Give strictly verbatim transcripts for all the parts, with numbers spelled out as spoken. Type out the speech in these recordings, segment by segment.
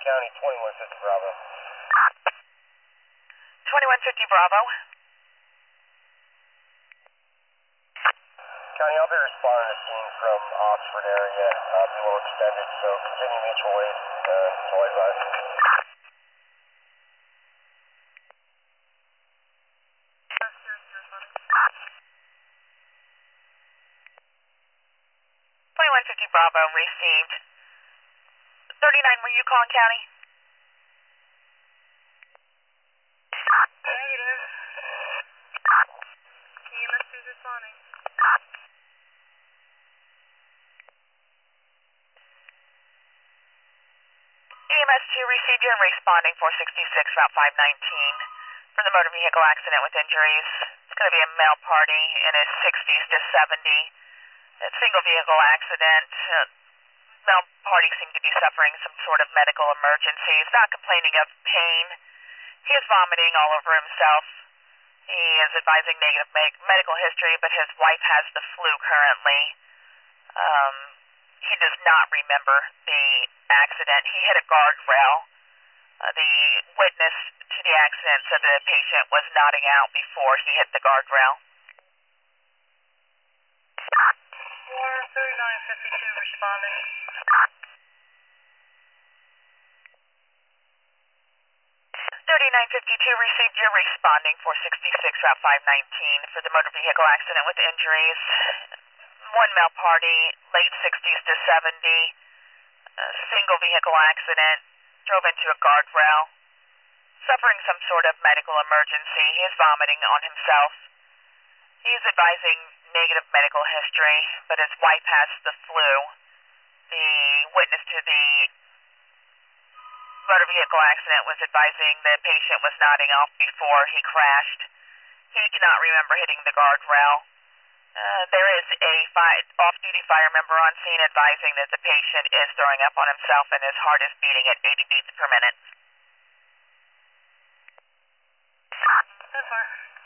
County, twenty-one fifty Bravo. twenty-one fifty Bravo. County, I'll be responding to scene from Oxford area. Uh, be a little extended, so continue mutual aid uh, until I arrive. twenty-one fifty Bravo received. thirty-nine, were you calling county? Negative. E M S two responding. E M S two received you and responding four sixty-six, Route five nineteen for the motor vehicle accident with injuries. It's going to be a male party in his sixties to seventy. A single vehicle accident. Uh, male party seemed to be suffering some sort of medical emergency. He's not complaining of pain. He is vomiting all over himself. He is advising negative me- medical history, but his wife has the flu currently. Um, he does not remember the accident. He hit a guardrail. Uh, the witness to the accident said the patient was nodding out before he hit the guardrail. War thirty-nine fifty-two responding. thirty-nine fifty-two received your responding four sixty-six, Route five nineteen for the motor vehicle accident with injuries. One male party, late sixties to seventy, a single vehicle accident, drove into a guardrail, suffering some sort of medical emergency. He is vomiting on himself. He is advising negative medical history, but his wife has the flu. The witness to the motor vehicle accident was advising the patient was nodding off before he crashed. He cannot remember hitting the guardrail. Uh, there is a fi- off-duty fire member on scene advising that the patient is throwing up on himself and his heart is beating at eighty beats per minute. So far.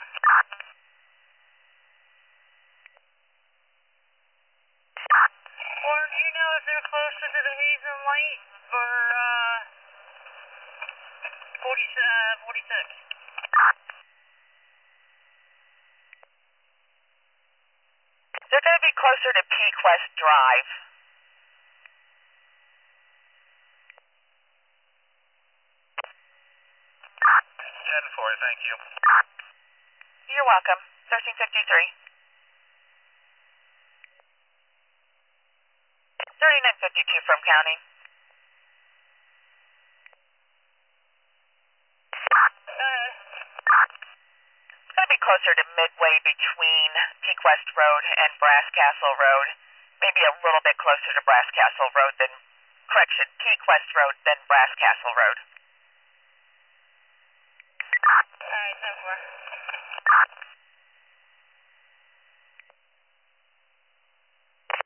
Or do you know if they're closer to the Hazen Light or uh, forty, uh, forty-six? They're going to be closer to Peak West Drive. ten four, thank you. You're welcome. thirteen fifty-three. thirty-nine fifty-two from county. Uh, It's going to be closer to midway between Peak West Road and Brass Castle Road. Maybe a little bit closer to Brass Castle Road than, correction, Peak West Road than Brass Castle Road. alright, so far.